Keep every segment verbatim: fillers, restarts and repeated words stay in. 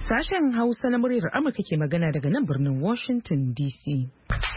Sashen Hausa na muryar Amurka ke magana daga nan birnin Washington D C.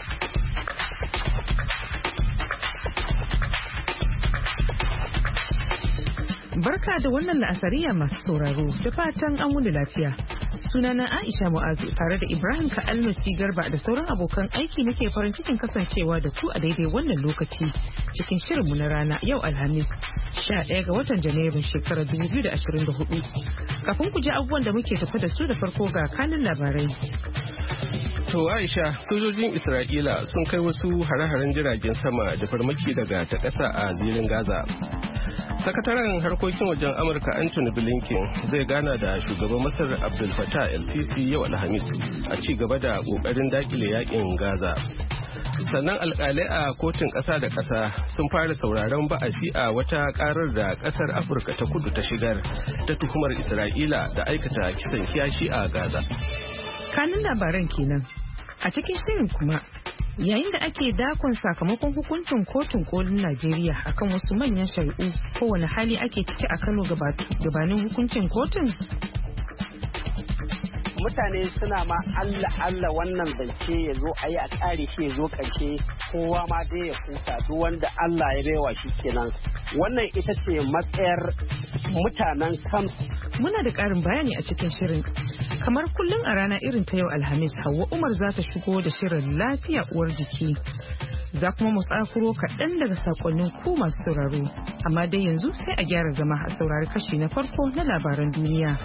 Barka da wannan la'asariya masu sauraro, da fatan an wuni lafiya. Sunana Aisha Mu'azu tare da Ibrahim Ka'almasi Garba da sauran abokan aiki muke farin cikin kasancewa da ku a daidai wannan lokaci cikin shirinmu na rana yau Alhamis sha ɗaya ga watan Janairun shekarar dubu biyu da ashirin da hudu. Kafin ku ji abubuwan da muke tafi da su da farko ga kanin labarai. To Aisha, sojojin Isra'ila sun kai wasu hare-haren jiragen sama da farmaki daga ta ƙasa a zirin Gaza. Sakataren harkokin wajen Amurka Anthony Blinken zai gana da shugaban Masar Abdul Fattah el-Sisi yau Alhamis a ci gaba da kokarin dakile yakin Gaza. Sannan alkalai a kotun ƙasa da ƙasa sun fara sauraron ba'asi a wata karar da ƙasar Afirka ta Kudu ta shigar ta tuhumar Isra'ila da aikata kisan kiyashi a Gaza. Kanin labaran kenan. A cikin shirin kuma yayin da ake dakon sakamakon hukuncin kotun kolin Najeriya akan wasu manyan shari'u, kowane hali ake ciki a Kano gabanin hukuncin kotun. Mutane suna ma Allah Allah wannan zance ya zo a yi a ƙare shi ya zo ƙarshe, kowa ma dai ya kusa, duk wanda Allah ya baiwa shi kenan. Wannan ita ce matsayar mutanen kam. Muna da ƙarin bayani a cikin shirin. Kamar kullum a rana irin ta yau Alhamis, Hauwa Umar za ta shigo da shirin lafiya uwar jiki. Za kuma mu tsakuro kaɗan daga sakonnin ku masu sauraro. Amma dai yanzu sai a gyara zama a saurari kashi na farko na labaran duniya.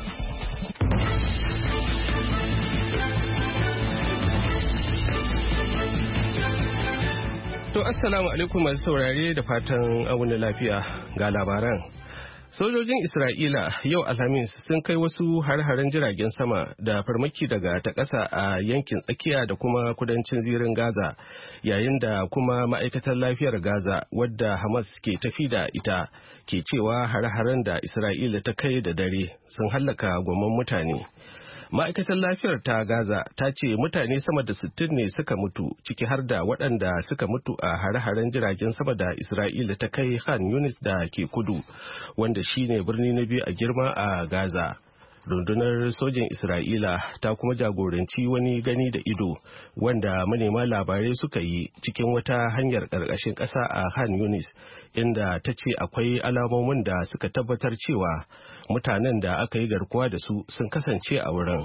To assalamu alaikum masu saurare da fatan auna lafiya ga labaran. Sojojin Isra'ila yau Alhamis sun kai wasu har-haren jiragen sama da farmaki daga ta ƙasa a yankin tsakiya da kuma kudancin zirin Gaza, yayin da kuma ma'aikatar lafiyar Gaza wadda Hamas ke tafi da ita ke cewa har-haren da Isra'ila ta kai da dare sun hallaka gwamman mutane. Ma'aikatar lafiyar ta Gaza ta ce mutane sama da sittin ne suka mutu, ciki har da waɗanda suka mutu a hare-haren jiragen sama da Isra'ila ta kai Khan Yunis da ke kudu, wanda shine birni na biyu a girma a Gaza. Rundunar sojin Isra'ila ta kuma jagoranci wani gani da ido wanda manema labarai suka yi cikin wata hanyar ƙarƙashin ƙasa a Khan Yunis, inda ta ce akwai alamomin da suka tabbatar cewa mutanen da aka yi garkuwa da su sun kasance a wurin.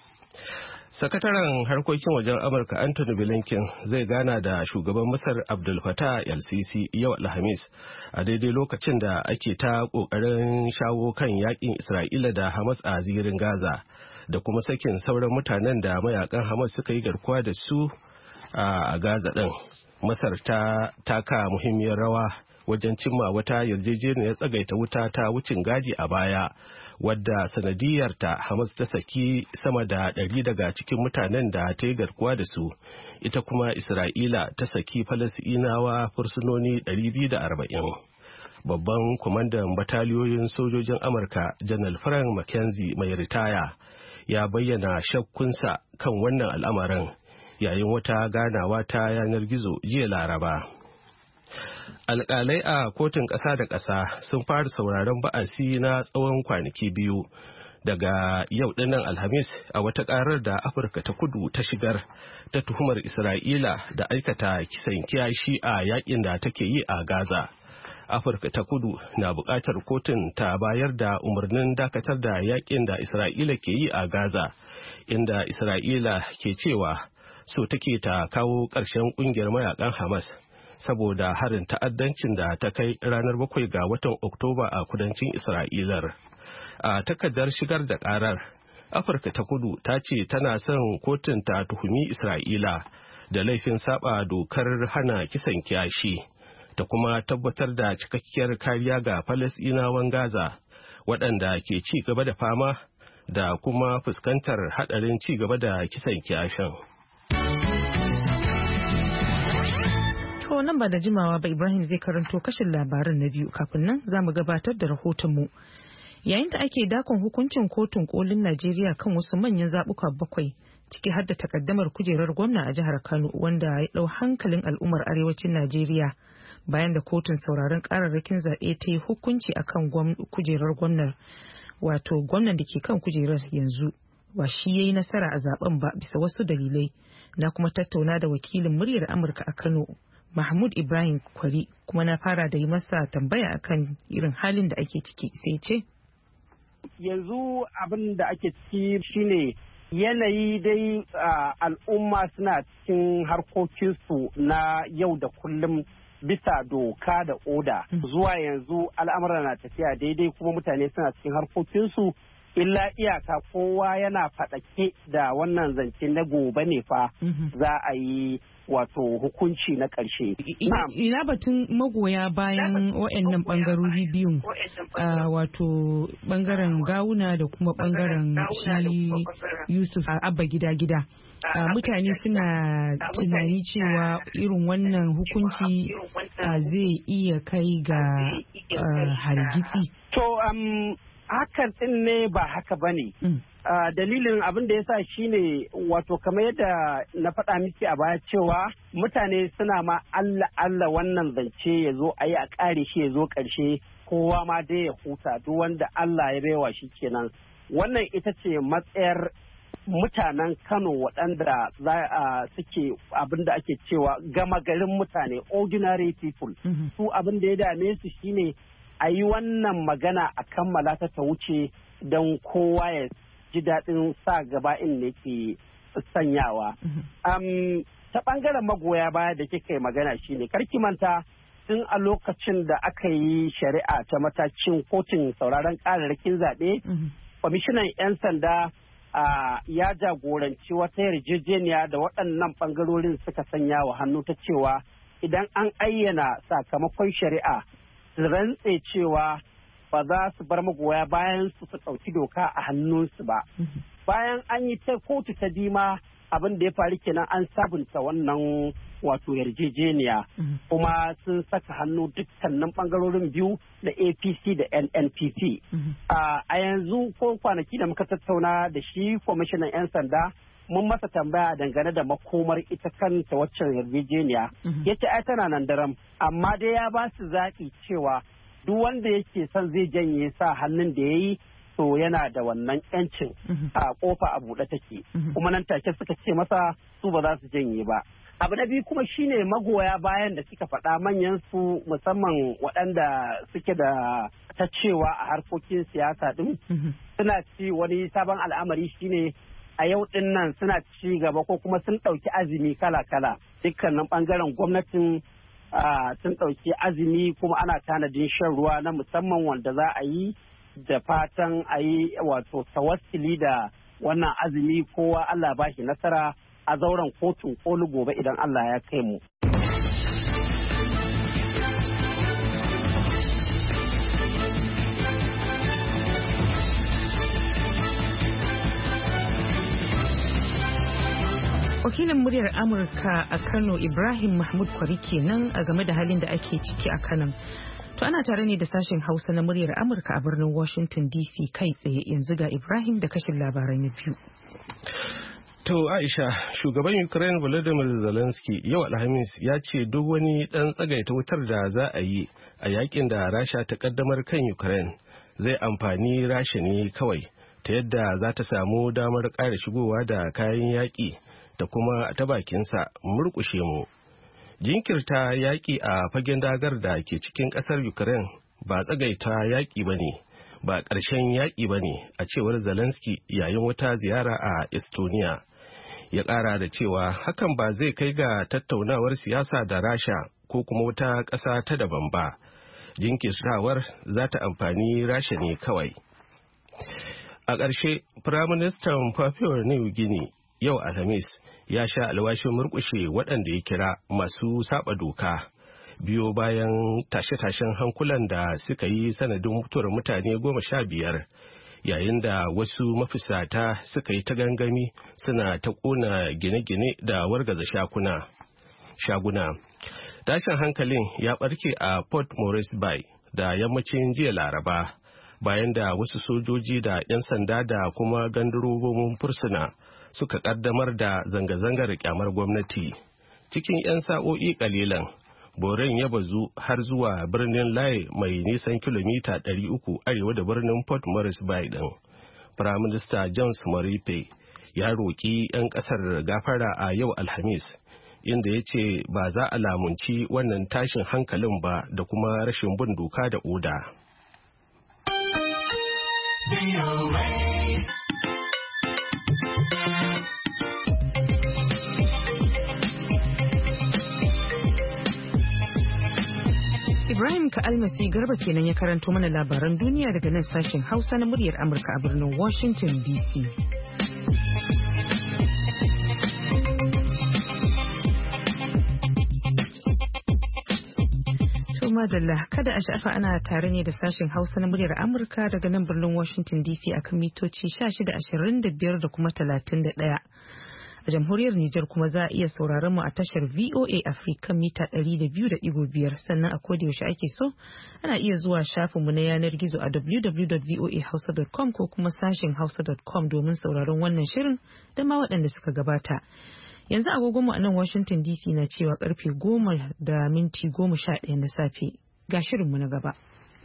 Sakataren harkokin wajen Amurka Anthony Blinken zai gana da shugaban Masar Abdul Fattah el-Sisi yau Alhamis a daidai lokacin da ake ta kokarin shawo kan yakin Isra'ila da Hamas a zirin Gaza da kuma sakin sauran mutanen da mayakan Hamas suka yi garkuwa da su a Gaza din. Masar ta taka muhimmiyar rawa wajen cimma wata yarjejeniyar tsagaita wuta ta wucin gadi a baya, wadda sanadiyarta Hamas ta saki sama da ɗari daga cikin mutanen da ta yi garkuwa da su, ita kuma Isra'ila ta saki Falasɗinawa fursunoni ɗari biyu da arba'in. Babban kwamandan bataliyoyin sojojin Amurka Janar Frank McKenzie mai ritaya ya bayyana shakkunsa kan wannan al'amarin yayin wata ganawa ta yanar gizo jiya Laraba. Alƙalai a kotun ƙasa da ƙasa sun fara sauraron ba'asi na tsawon kwanaki biyu daga yau dinnan Alhamis a wata ƙarar da Afirka ta Kudu ta shigar ta tuhumar Isra'ila da aikata kisan kiyashi a yakin da take yi a Gaza. Afirka ta Kudu na buƙatar kotun ta bayar da umarnin dakatar da yakin da Isra'ila ke yi a Gaza, inda Isra'ila ke cewa so take ta kawo ƙarshen ƙungiyar mayakan Hamas saboda harin ta'addancin da ta kai ranar bakwai ga watan Oktoba a kudancin Isra'ilar. A takardar shigar da karar, Afirka ta Kudu ta ce tana son kotun ta tuhumi Isra'ila da laifin saba dokar hana kisan kiyashi da kuma tabbatar da cikakkiyar kariya ga Falasɗinawan Gaza waɗanda ke ci gaba da fama da kuma fuskantar haɗarin ci gaba da kisan kiyashin. To nan ba da jimawa ba Ibrahim zai karanto kashin labaran na biyu, kafin nan za mu gabatar da rahotonmu. Yayin da ake dakon hukuncin kotun kolin Najeriya kan wasu manyan zaɓuka bakwai, ciki har da takaddamar kujerar gwamna a jihar Kano wanda ya ɗau hankalin al'ummar arewacin Najeriya bayan da kotun sauraron kararrakin zaɓe ta yi hukunci akan kujerar gwamnar, wato gwamnan da ke kan kujerar yanzu ba shi ya yi nasara a zaben ba bisa wasu dalilai. Na kuma tattauna da wakilin muryar Amurka a Kano, Mahmud Ibrahim Kwari, kuma na fara da yi masa tambaya akan irin halin da ake ciki, sai ce. Yanzu abin da ake ciki shine yanayi dai al'umma suna cikin harkokinsu na yau da kullum bisa doka da oda. Zuwa yanzu al'amura na tafiya daidai kuma mutane suna cikin harkokinsu, illa iyaka kowa yana faɗake da wannan zance na gobe ne fa za a yi wato hukunci na ƙarshe. Ina batun magoya bayan waɗannan ɓangarori biyun, wato ɓangaren Gawuna da kuma ɓangaren shi Yusuf Abba gida gida. Mutane suna tunani cewa irin wannan hukunci zai iya kai ga hargitsi. To, hakan din ne ba haka ba ne. Uh, dalilin abin da ya sa shi ne wato kamar yadda na faɗa miki a baya cewa mutane suna ma Allah Allah wannan zance ya zo a yi a ƙare shi ya zo ƙarshe, kowa ma dai ya huta, duk wanda Allah ya baiwa shi kenan. Wannan ita ce matsayar mutanen Kano waɗanda uh, suke abin da ake cewa gama garin mutane, ordinary people. Mm-hmm. Su abin da ya dame su shine a yi wannan magana a kammala ta ta wuce don kowa ya ji daɗin sa gaba in ne ke sanyawa. Um, ta ɓangaren magoya baya da kika yi magana shine karki manta tun a lokacin da aka yi shari'a ta matakin kotun sauraron ƙararrakin zaɓe, kwamishinan 'yan sanda uh, ya jagoranci wata yarjejeniya da waɗannan ɓangarorin suka sanya wa hannu ta cewa idan an ayyana sakamakon shari'a su rantse cewa ba za su bar magoya bayan su su ɗauki doka a hannunsu ba. Bayan an yi ta kotu ta dima abin da ya faru kenan an sabunta wannan wato yarjejeniya kuma sun saka hannu dukkanin bangarorin biyu da A P C da N N P P. A yanzu ko kwanaki da muka tattauna da shi kwamishinan 'yan sanda mun masa tambaya dangane da makomar ita kanta waccan yarjejeniya. Ya ce ai tana nan daram, amma dai ya ba su zaɓi cewa duk wanda yake son zai janye sa hannun da ya yi to yana da wannan yancin a kofa a buɗe take. Kuma nan take suka ce masa su ba za su janye ba. Abu na biyu kuma shine magoya bayan da suka faɗa manyan su musamman waɗanda suke da ta cewa a harkokin siyasa ɗin suna ci wani sabon al'amari shine a yau din nan suna ci gaba ko kuma sun ɗauki azumi kala-kala dukkanin ɓangaren gwamnatin sun ɗauki azumi kuma ana tanadin shan ruwa na musamman wanda za a yi da fatan a yi wato tawassuli da wannan azumi kowa Allah ba shi nasara a zauren kotun koli gobe idan Allah ya kai mu. Wakilin muryar Amurka a Kano Ibrahim Mahmud Kwari kenan a game da halin da ake ciki a Kano. To ana tare ne da sashen Hausa na muryar Amurka a birnin Washington D C kai tsaye, yanzu ga Ibrahim da kashin labarai na biyu. To Aisha, shugaban Ukraine Volodymyr Zelensky yau Alhamis ya ce duk wani dan tsagaita wutar da za a yi a yakin da Rasha ta kaddamar kan Ukraine zai amfani Rasha ne kawai, ta yadda za ta samu damar ƙara shigowa da kayan yaƙi da kuma ta bakinsa murƙushe mu. Jinkirta yaƙi a fagen dagar da ke cikin ƙasar Ukraine ba tsagaita yaƙi ba ne, ba ƙarshen yaƙi ba ne, a cewar Zelensky yayin wata ziyara a Estonia. Ya ƙara da cewa hakan ba zai kai ga tattaunawar siyasa da Rasha ko kuma wata ƙasa ta daban ba. Jinkirtawar za ta amfani Rasha ne kawai. A ƙarshe, Firaministan Papua New Guinea yau Alhamis ya sha alwashin murƙushe waɗanda ya kira masu saba doka biyo bayan tashe-tashen hankulan da suka yi sanadin mutuwar mutane goma sha biyar yayin da wasu mafisata suka yi ta gangami suna ta ƙona gine-gine da wargaza shakuna shaguna. Tashin hankalin ya ɓarke a Port Moresby da yammacin jiya Laraba bayan da wasu sojoji da 'yan sanda da kuma gandurobomin fursuna suka kaddamar da zanga-zangar kyamar gwamnati. Cikin 'yan sa'o'i kalilan, boren ya bazu har zuwa birnin Lae mai nisan kilomita ɗari uku arewa da birnin Port Moresby ɗin. Firaminista James Moripe ya roƙi 'yan ƙasar gafara a yau Alhamis, inda ya ce ba za a lamunci wannan tashin hankalin ba da kuma rashin bin doka da oda. Ibrahim Ka'almasi Garba kenan ya karanto mana labaran duniya daga nan sashen Hausa na muryar Amurka a birnin Washington D C. Madalla, kada a sha'afa ana tare ne da sashen Hausa na muryar Amurka daga nan birnin Washington D C akan mitoci shida ashirin da biyar da kuma talatin da ɗaya. A jamhuriyar Nijar kuma za a iya sauraron mu a tashar V O A Africa mita ɗari da biyu da ɗigo biyar, sannan a koda yaushe ake so ana iya zuwa shafinmu na yanar gizo a w w w dot voa hausa dot com ko kuma sashen hausa dot com domin sauraron wannan shirin da ma waɗanda suka gabata. Yanzu agogonmu a nan Washington D C na cewa karfe goma da minti goma sha ɗaya na safe. Ga shirinmu na gaba.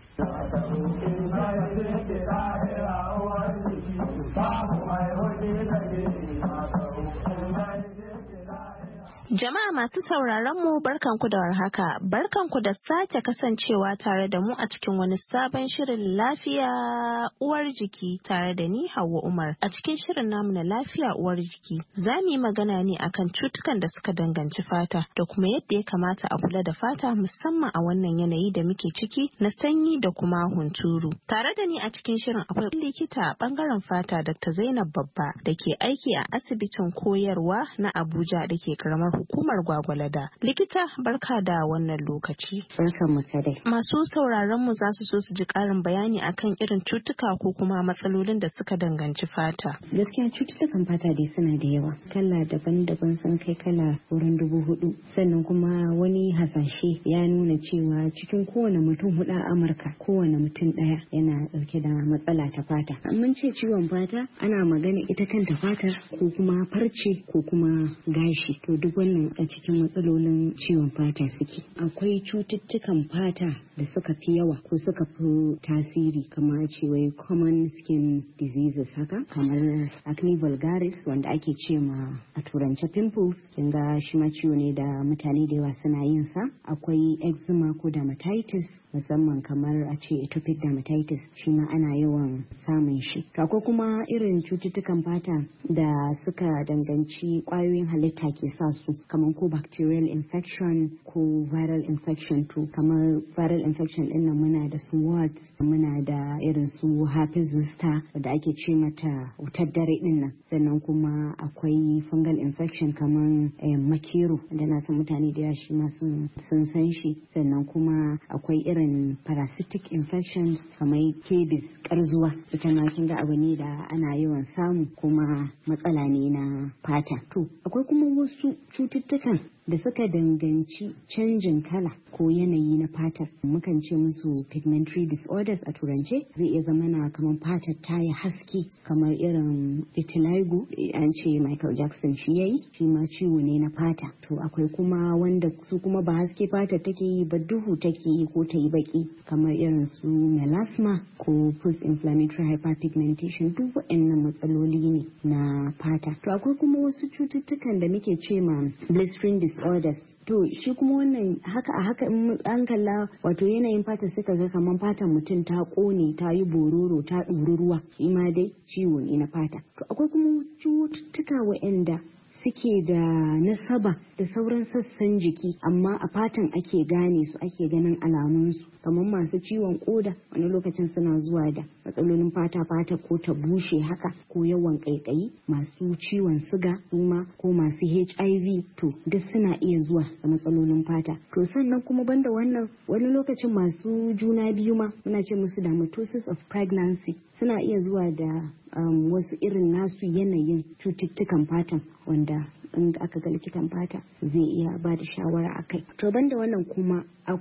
Jama'a masu sauraron mu barkanku da warhaka, barkanku da sake kasancewa tare da mu a cikin wani sabon shirin lafiya uwar jiki tare da ni Hauwa Umar. A cikin shirin namu na lafiya uwar jiki za mu yi magana ne akan cutukan da suka danganci fata da kuma yadda ya kamata a kula da fata musamman a wannan yanayi da muke ciki na sanyi da kuma hunturu. Tare da ni a cikin shirin akwai likita a bangaren fata Doctor Zainab Babba da ke aiki a asibitin koyarwa na Abuja da ke karamar hukumar Gwagwalada. Likita barka da wannan lokaci. Barkan mu dai. Masu sauraron mu za su so su ji karin bayani akan irin cutuka ko kuma matsalolin da suka danganci fata. Gaskiya cututtukan fata dai suna da yawa. Kala daban-daban sun kai kala wurin dubu hudu. Sannan kuma wani hasashe ya nuna cewa cikin kowane mutum hudu a Amurka kowane mutum daya yana dauke da matsala ta fata. Mun ce ciwon fata ana magana ita kanta fatar ko kuma farce ko kuma gashi. To duk wannan a cikin matsalolin ciwon fata suke. Akwai cututtukan fata da suka fi yawa ko suka fi tasiri kamar cewa common skin diseases haka kamar acne vulgaris wanda ake ce ma a turance pimples, kin ga shi ma ciwo ne da mutane da yawa suna yin sa. Akwai eczema ko dermatitis musamman kamar a ce atopic dermatitis shi ma ana yawan samun shi. To akwai kuma irin cututtukan fata da suka danganci kwayoyin halitta ke sa su kamar ko bacterial infection ko viral infection. To kamar viral infection din nan muna da su wards, muna da irin su herpes zoster da ake ce mata wutar dare din nan. Sannan kuma akwai fungal infection kamar eh, makero da na san mutane da yawa shi ma sun san shi. Sannan kuma akwai irin parasitic infections kamar kebis, karzuwa, ita ma kin ga abu ne da ana yawan samu kuma matsala ne na fata. To akwai kuma wasu cututtukan da suka danganci canjin kala ko yanayi na fatar, mukan ce musu pigmentary disorders a turance. Zai iya zama na kamar fatar ta yi haske kamar irin vitiligo, an ce Michael Jackson shi yayi, shi ma ciwo ne na fata. To akwai kuma wanda su kuma ba haske fatar take yi ba duhu take yi ko ta yi baki kamar irin su melasma ko post inflammatory hyperpigmentation. Duk waɗannan matsaloli ne na fata. To akwai kuma wasu cututtukan da muke ce ma blistering disorders. To shi kuma wannan haka a haka in an kalla wato yanayin fata suka ga kamar fatan mutum ta kone, ta yi bororo, ta ɗuri ruwa, shi ma dai ciwo ne na fata. To akwai kuma cututtuka waɗanda suke da nasaba da sauran sassan jiki amma a fatan ake gane su, ake ganin alamunsu, kamar masu ciwon koda wani lokacin suna zuwa da matsalolin fata fata ko ta bushe haka ko yawan kaikayi, masu ciwon siga kuma ko masu H I V to duk suna iya zuwa da matsalolin fata. To sannan kuma banda wannan wani lokacin masu juna biyu ma muna ce musu dermatosis of pregnancy suna iya zuwa da um, wasu irin nasu yanayin cututtukan fatan wanda in aka ga likitan fata zai iya ba da shawara a kai. To banda wannan kuma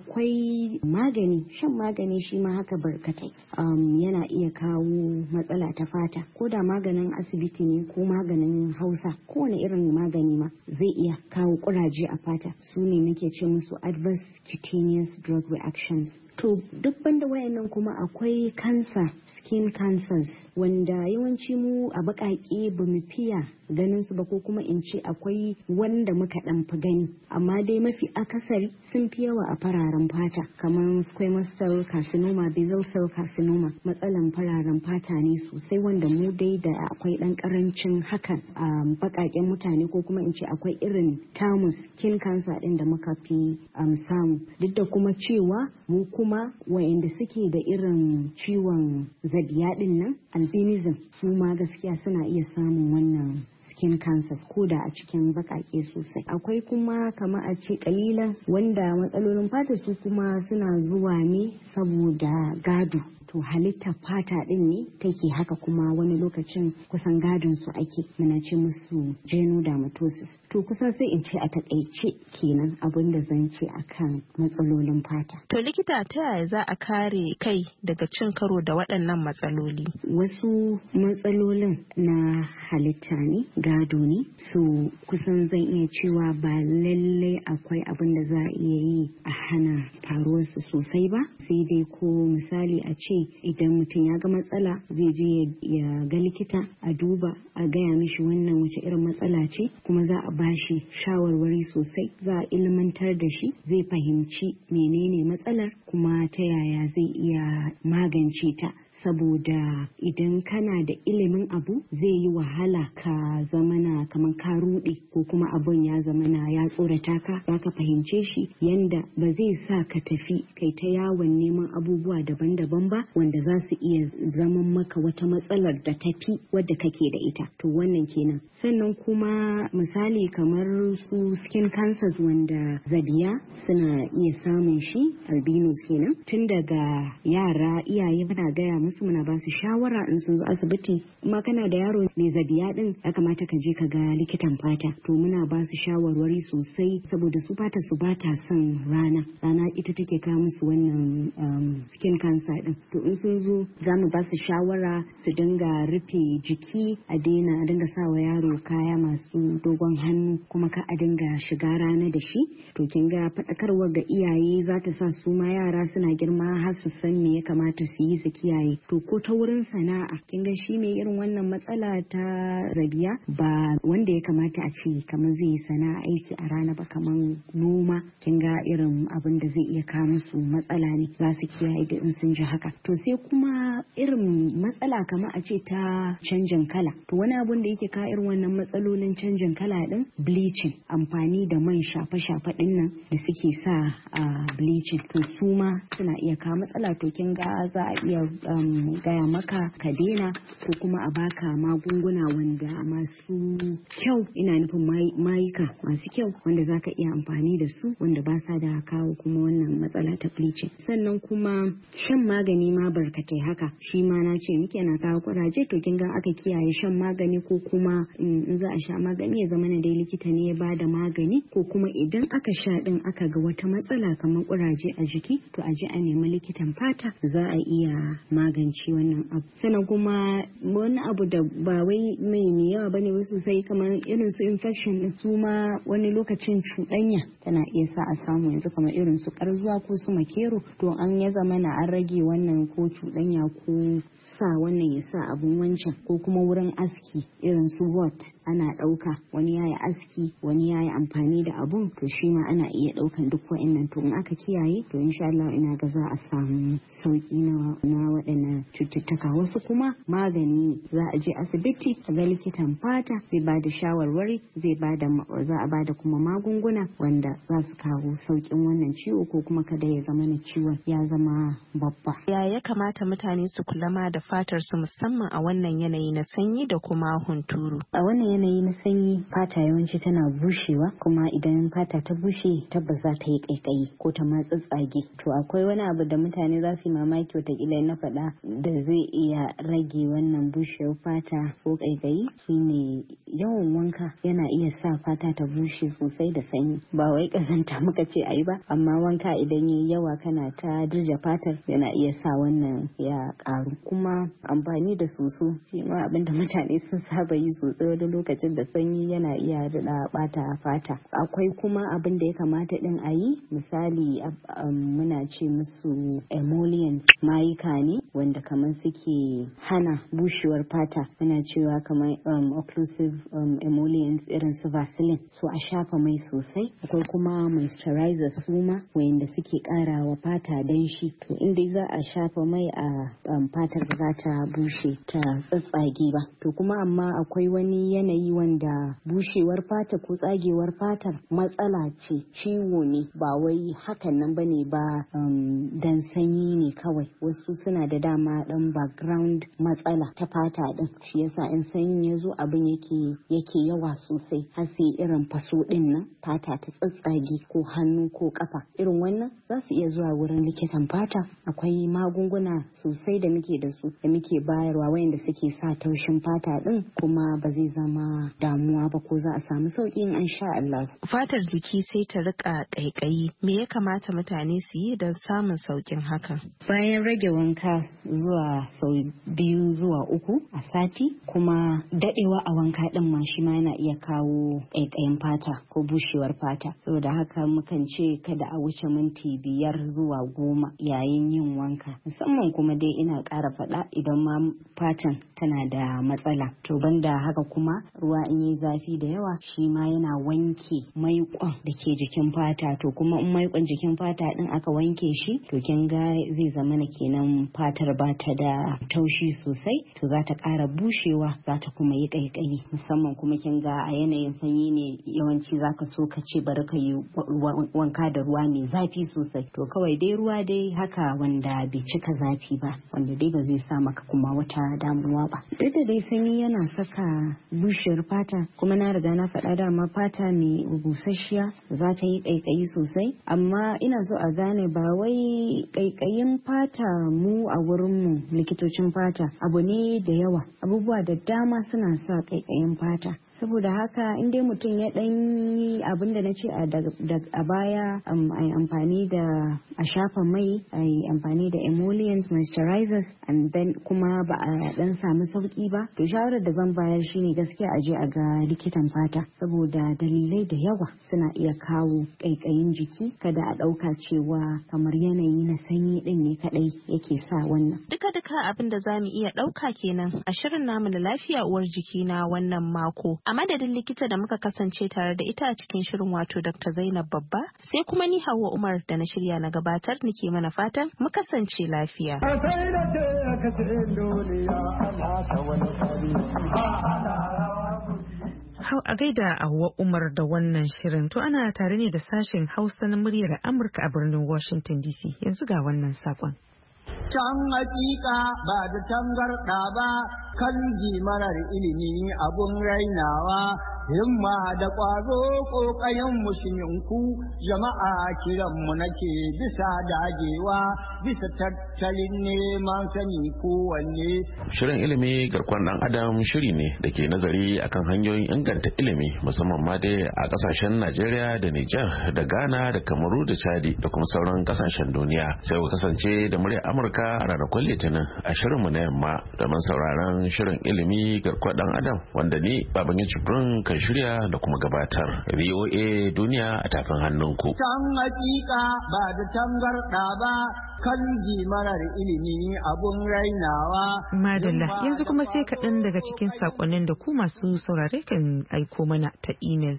akwai magani, shan magani shi ma haka barkatai um, yana iya kawo matsala ta fata, ko da maganin asibiti ne ko maganin hausa, kowane irin magani ma zai iya kawo kuraje a fata. Su ne muke ce musu adverse cutaneous drug reactions. To duk banda wayannan kuma akwai cancer, skin cancers wanda yawanci mu a baƙaƙe ba mu fiya ganin su ba, ko kuma in ce akwai wanda muka dan fi gani, amma dai mafi akasari sun fi yawa a fararen fata kamar squamous cell carcinoma, basal cell carcinoma. Matsalan fararen fata ne sosai wanda mu dai da akwai dan karancin hakan a baƙaƙen mutane, ko kuma in ce akwai irin tamus skin cancer din da muka fi samu, duk da kuma cewa mu kuma wayanda suke da irin ciwon zabiya din nan albinism su ma gaskiya suna iya samun wannan skin cancers ko da a cikin bakake sosai. Akwai kuma kama a ce kalilan wanda matsalolin fata su kuma suna zuwa ne saboda gado. To halittar fata din ne take haka, kuma wani lokacin kusan gadon su ake, muna ce musu genodermatosis. To kusan sai in ce a takaice kenan abin da zan ce akan matsalolin fata. To likita, ta yaya za a kare kai daga cin karo da waɗannan matsaloli? Wasu matsalolin na halitta ne, gado ne, so kusan zan iya cewa ba lallai akwai abin da za a iya yi a hana faruwarsu sosai ba, sai dai ko misali a ce idan mutum ya ga matsala zai je ya ga likita a duba a gaya mishi wannan wace irin matsala ce, kuma za a bashi shawarwari sosai, za a ilmantar da shi, zai fahimci menene matsalar kuma ta yaya zai iya magance ta. Saboda idan kana da ilimin abu zai yi wahala ka zamana kamar ka ruɗe, ko kuma abun ya zamana ya tsorata ka, za ka fahimce shi yanda ba zai sa ka tafi kai ta yawon neman abubuwa daban-daban ba wanda za su iya zaman maka wata matsalar da tafi wadda kake da ita. To wannan kenan. Sannan kuma misali kamar su skin cancers wanda zabiya suna iya samun shi, albinos kenan, tun daga yara iyaye muna gaya musu, muna ba su shawara in sun zo asibiti, kuma kana da yaro mai zabiya din ya kamata ka je ka ga likitan fata. To muna ba su shawarwari sosai saboda su fata su ba ta son rana rana ita take kawo musu wannan um, skin cancer din. To in sun zo za mu ba su shawara su dinga rufe jiki, a daina a dinga sawa yaro kaya masu dogon hannu, kuma ka a dinga shiga rana da shi. To kin ga faɗakarwa ga iyaye za ta sa su ma yara suna girma har su san me ya kamata su yi su kiyaye. To ko ta wurin sana'a, kin ga shi mai irin wannan matsala ta zabiya ba wanda ya kamata a ce kamar zai yi sana'a aiki a rana ba, kamar noma, kin ga irin abin da zai iya kawo musu matsala ne, za su kiyaye da in sun ji haka. To sai kuma irin matsala kamar a ce ta canjin kala. To wani abun da yake kawo irin wannan matsalolin canjin kala din bleaching, amfani da man shafe-shafe din nan da suke sa a bleaching, to su ma suna iya kawo matsala. To kin ga za a iya um, gaya maka ka daina, ko kuma a baka magunguna wanda masu kyau, ina nufin mayuka masu kyau wanda za ka iya amfani da su, wanda ba sa da kawo kuma wannan matsala ta bleaching. Sannan kuma shan magani ma barkatai haka, shi ma na ce muke na kawo kuraje. To kin ga aka kiyaye shan magani, ko kuma in za a sha magani ya zama na dai likita ne ya bada magani, ko kuma idan aka sha din aka ga wata matsala kamar kuraje a jiki, to a je a nemi likitan fata, za a iya magance wannan abu. Sannan kuma wani abu da ba wai mai ne yawa bane wasu sosai, kamar irin su infection din, su ma wani lokacin cuɗanya tana iya sa a samu, yanzu kamar irin su karzuwa ko su makero. To an ya zama na an rage wannan ko cuɗanya ko sa wannan ya sa abun wancan, ko kuma wurin aski irin su wat ana ɗauka, wani yayi aski wani yayi amfani da abun, to shi ma ana iya ɗaukan duk wa'annan. To in aka kiyaye, to insha Allah ina ga za a samu sauki na na waɗannan cututtuka. Wasu kuma magani ne, za a je asibiti a ga likitan fata, zai ba da shawarwari, zai ba da za a ba da kuma magunguna wanda za su kawo saukin wannan ciwo, ko kuma kada ya zama na ciwon ya zama babba. Ya ya kamata mutane su kula ma da fatar su, musamman a wannan yanayi na sanyi da kuma hunturu? A wannan yanayi na sanyi fata yawanci tana bushewa, kuma idan fata ta bushe tabbas za ta yi kaikayi ko ta ma tsatsage. To akwai wani abu da mutane za su yi mamaki watakila na faɗa da zai iya rage wannan bushewar fata ko kaikayi, shine yawan wanka yana iya sa fata ta bushe sosai da sanyi. Ba wai kazanta muka ce ayi ba, amma wanka idan yayi yawa kana ta dirja fatar yana iya sa wannan ya karu. Kuma amfani da soso shi ma abinda mutane sun saba yi sosai wani lokaci lokacin da sanyi yana iya daɗa ɓata fata. Akwai kuma abin da ya kamata ɗin a yi, misali muna ce musu emollients, mayuka ne wanda kamar suke hana bushewar fata. Muna cewa kamar um, occlusive um, emollients irin su Vaseline, so a shafa mai sosai. Akwai kuma moisturizer suma wanda suke ƙara wa fata danshi. To inda za a shafa mai a um, fatar da za ta bushe ta tsatsage ba. To kuma amma akwai wani yanayi wanda bushewar fata ko tsagewar fatar matsala ce, ciwo ne, ba wai hakan nan bane ba um, dan sanyi ne kawai. Wasu suna da dama dan background matsala ta fata din, shi yasa in sanyi ya zo abin yake yake yawa sosai har sai irin faso din nan fata ta tsatsage ko hannu ko kafa. Irin wannan za su iya zuwa wurin likitan fata. Akwai magunguna sosai da muke da su da muke bayarwa wayanda suke sa taushin fata din, kuma ba zai zama damuwa ba ko za a samu sauki in an sha Allah. Fatar jiki sai ta rika kaikayi, me ya kamata mutane su yi don samun saukin hakan? Bayan rage wanka zuwa sau biyu zuwa uku a sati, kuma dadewa a wanka din ma shi ma yana iya kawo kaikayin fata ko bushewar fata. Saboda haka mukan ce kada a wuce minti biyar zuwa goma yayin yin wanka. Musamman kuma dai ina ƙara faɗa idan ma fatan tana da matsala. To banda haka kuma ruwa in yi zafi da yawa shi ma yana wanke maiƙon da ke jikin fata. To kuma in maiƙon jikin fata din aka wanke shi, to kin ga zai zama na kenan fatar ba ta da taushi sosai, to za ta ƙara bushewa, za ta kuma yi ƙaiƙayi. Musamman kuma kin ga a yanayin sanyi ne yawanci za ka so ka ce bari ka yi wanka da ruwa mai zafi sosai. To kawai dai ruwa dai haka wanda bai cika zafi ba, wanda dai ba zai sa maka kuma wata damuwa ba. Duk da dai sanyi yana saka bushewar fata, kuma na riga na faɗa dama fata mai busasshiya za ta yi ƙaiƙayi sosai, amma ina so a gane ba wai ƙaiƙayin fata mu a wurinmu likitocin fata abu ne da yawa, abubuwa da dama suna sa ƙaiƙayin fata. Saboda haka in dai mutum ya ɗan yi abin da na ce a baya, a yi amfani da a shafa mai, a yi amfani da emollients, moisturizers, and then kuma ba a ɗan samu sauƙi ba, to shawarar da zan bayar shine gaskiya a je a ga likitan fata, saboda dalilai da yawa suna iya kawo ƙaiƙayin jiki. Kada a ɗauka cewa kamar yanayi na sanyi ɗin ne kaɗai yake sa wannan. Duka-duka abin da za mu iya ɗauka kenan a shirin namu da lafiya uwar jiki na wannan mako. A madadin likita da muka kasance tare da ita a cikin shirin, wato Doctor Zainab Babba, sai kuma ni Hauwa Umar da na shirya na gabatar nake mana fatan mu kasance lafiya. Hau a gaida Hauwa Umar da wannan shirin. To ana tare ne da sashen Hausa na muryar Amurka a birnin Washington D C. Yanzu ga wannan sakon. Can hakika ba da tangarɗa ba, kan marar ilimi abun rainawa, himma da ƙwazo ƙoƙayen musulminku, jama'a kiranmu nake bisa dagewa, bisa tattalin neman sani kowanne. Shirin ilimi garkon ɗan adam shiri ne da ke nazari akan hanyoyin inganta ilimi, musamman ma dai a ƙasashen Najeriya da Nijar da Ghana da Kamaru da Chadi da kuma sauran ƙasashen duniya. Sai ku kasance da muryar Amurka a ranakun Litinin a shirinmu na yamma domin sauraron shirin ilimi garkuwar dan adam wanda ni baban Jibrin kan shirya da kuma gabatar. V O A duniya a tafin hannunku. Can hakika ba da tangarɗa ba, kan marar ilimi abun rainawa. Madalla, yanzu kuma sai kaɗan daga cikin saƙonnin da ku masu saurare kan aiko mana ta imel.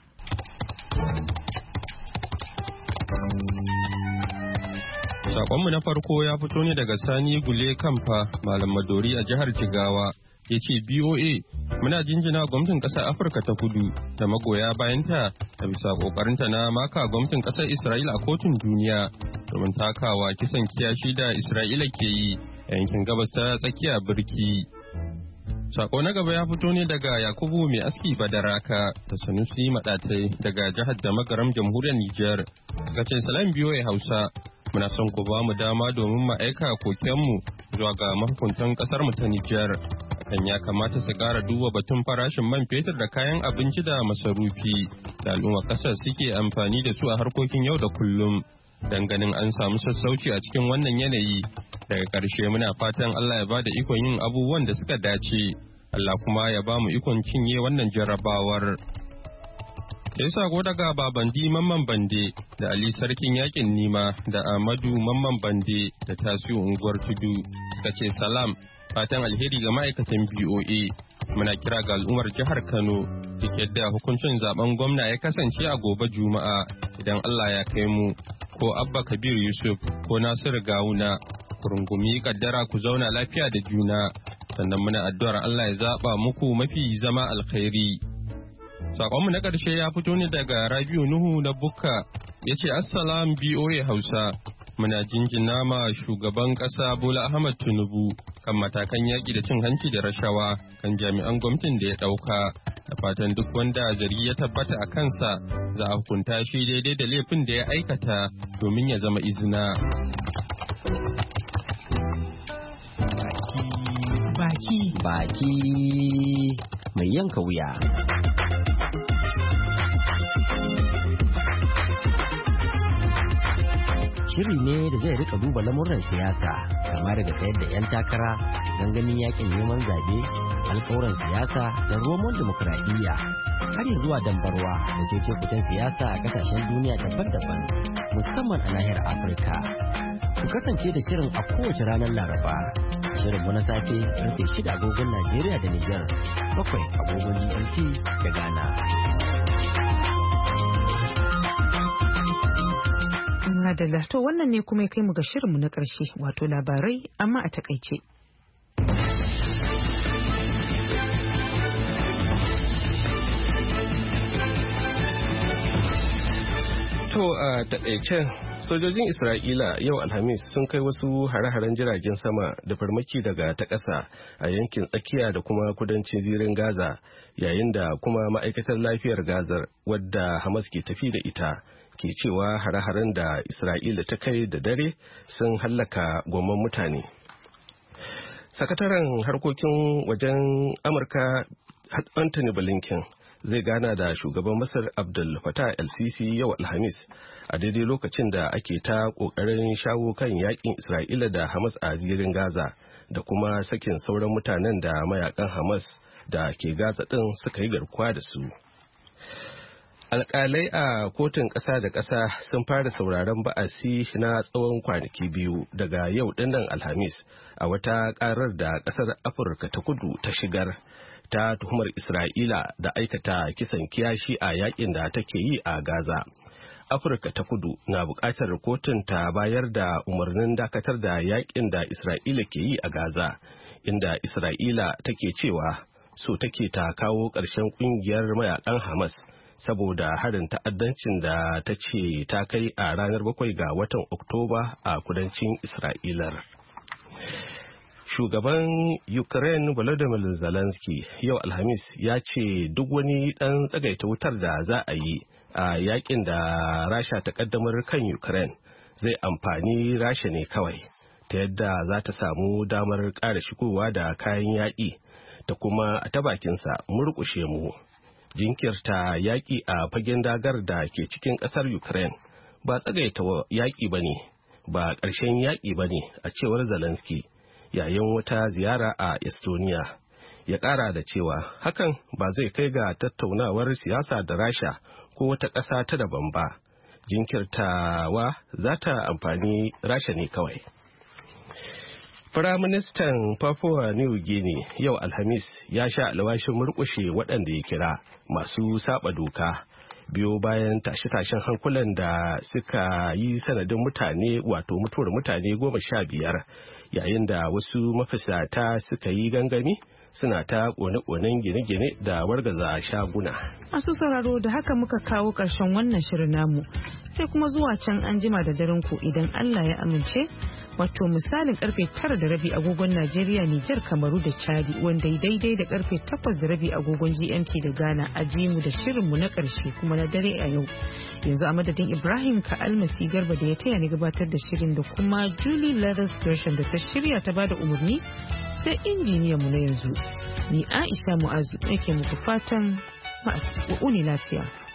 Sakonmu na farko ya fito ne daga Sani Gule Kamfa, Malam Madori a jihar Jigawa. Ya ce B O A muna jinjina gwamnatin ƙasar Afirka ta Kudu da magoya bayanta a bisa ƙoƙarinta na maka gwamnatin ƙasar Isra'ila a kotun duniya domin takawa kisan kiyashi da Isra'ila ke yi a yankin gabas ta tsakiya birki. Sako na gaba ya fito ne daga Yakubu Mai Aski Badaraka da Sanusi Madatai daga jihar da Magaram Jamhuriyar Nijar. Suka ce salam B O A Hausa. Muna son ku ba mu dama domin mu aika kokenmu zuwa ga mahukuntan kasar mu ta Nijar. Hakan ya kamata su ƙara duba batun farashin man fetur da kayan abinci da masarufi da al'umma kasar suke amfani da su a harkokin yau da kullum. Dan ganin an samu sassauci a cikin wannan yanayi. Daga ƙarshe muna fatan Allah ya ba da ikon yin abubuwan da suka dace. Allah kuma ya ba mu ikon cinye wannan jarrabawar. Sai sako daga Babandi Mamman Bande da Ali Sarkin Yakin Nima da Ahmadu Mamman Bande da Tasiu Unguwar Tudu suka ce salam fatan alheri ga ma'aikatan B O A. Muna kira ga al'ummar jihar Kano duk yadda hukuncin zaben gwamna ya kasance a gobe Juma'a idan Allah ya kai mu ko Abba Kabir Yusuf ko Nasiru Gawuna ku rungumi kaddara ku zauna lafiya da juna sannan muna addu'ar Allah ya zaba muku mafi zama alkhairi. Sakonmu na ƙarshe ya fito ne daga Rabiu Nuhu na Bukka ya ce Assalam B O A Hausa. Muna jinjina ma shugaban ƙasa Bola Ahmad Tinubu kan matakan yaƙi da cin hanci da rashawa kan jami'an gwamnatin da ya ɗauka. Da fatan duk wanda zargi ya tabbata a kansa za a hukunta shi daidai da laifin da ya aikata domin ya zama izina. Baki. Baki. Mai yanka wuya. Shiri ne da zai rika duba lamuran siyasa kama daga tsayar da 'yan takara don ganin yakin neman zabe, alkawuran siyasa da roman demokuraɗiyya har zuwa dambarwa da cece-kucen siyasa a kasashen duniya daban-daban musamman a nahiyar Afirka. Ku kasance da shirin a kowace ranar Laraba. Shirin mu na safe karfe shida agogon Najeriya da Nijar, bakwai agogon G M T da Ghana. Madalla, to wannan ne kuma ya kai mu ga shirinmu na ƙarshe wato labarai amma a takaice. To a takaicen sojojin Isra'ila yau Alhamis sun kai wasu hare-haren jiragen sama da farmaki daga ta ƙasa a yankin tsakiya da kuma kudancin zirin Gaza yayin da kuma ma'aikatar lafiyar Gazar wadda Hamas ke tafi da ita ke cewa hare-haren da Isra'ila ta kai da dare sun hallaka gomman mutane. Sakataren harkokin wajen Amurka Anthony Blinken zai gana da shugaban Masar Abdul Fattah el-Sisi yau Alhamis a daidai lokacin da ake ta kokarin shawo kan yakin Isra'ila da Hamas a zirin Gaza da kuma sakin sauran mutanen da mayakan Hamas da ke Gaza din suka yi garkuwa da su. Alƙalai a kotun ƙasa da ƙasa sun fara sauraron ba'asi na tsawon kwanaki biyu daga yau dinnan Alhamis a wata ƙarar da ƙasar Afirka ta Kudu ta shigar ta tuhumar Isra'ila da aikata kisan kiyashi a yakin da take yi a Gaza. Afirka ta Kudu na buƙatar kotun ta bayar da umarnin dakatar da yakin da Isra'ila ke yi a Gaza, inda Isra'ila take cewa so take ta kawo ƙarshen ƙungiyar mayakan Hamas saboda harin ta'addancin da ta ce ta kai a ranar bakwai ga watan Oktoba a kudancin Isra'ilar. Shugaban Ukraine Volodymyr Zelensky yau Alhamis ya ce duk wani ɗan tsagaita wutar da za a yi a yakin da Rasha ta kaddamar kan Ukraine zai amfani Rasha ne kawai, ta yadda za ta samu damar ƙara shigowa da kayan yaƙi ta kuma ta bakinsa murƙushe mu. Jinkirta yaƙi a fagen dagar da ke cikin ƙasar Ukraine ba tsagaita yaƙi ba ne, ba ƙarshen yaƙi ba ne a cewar Zelensky yayin wata ziyara a Estonia. Ya ƙara da cewa hakan ba zai kai ga tattaunawar siyasa da Rasha ko wata ƙasa ta daban ba. Jinkirtawa za ta amfani Rasha ne kawai. Firaministan Papua New Guinea yau Alhamis ya sha alwashin murƙushe waɗanda ya kira masu saba doka biyo bayan tashe-tashen hankulan da suka yi sanadin mutane wato mutuwar mutane goma sha biyar yayin da wasu mafisata suka yi gangami suna ta kone-konen gine-gine da wargaza shaguna. Masu sauraro da haka muka kawo ƙarshen wannan shirin namu sai kuma zuwa can an jima da daren ku idan Allah ya amince. Wato misalin karfe tara da rabi agogon Najeriya, Nijar, Kamaru da Chadi wanda daidai da karfe takwas da rabi agogon G M T da Ghana a ji mu da shirinmu na karshe kuma na dare a yau. Yanzu a madadin Ibrahim Ka'almasi Garba da ya taya ni gabatar da shirin da kuma Julie Leathers Gershon da ta shirya ta bada umarni sai injiniyan mu na yanzu. Ni Aisha Mu'azu nake muku fatan ma'asuni lafiya.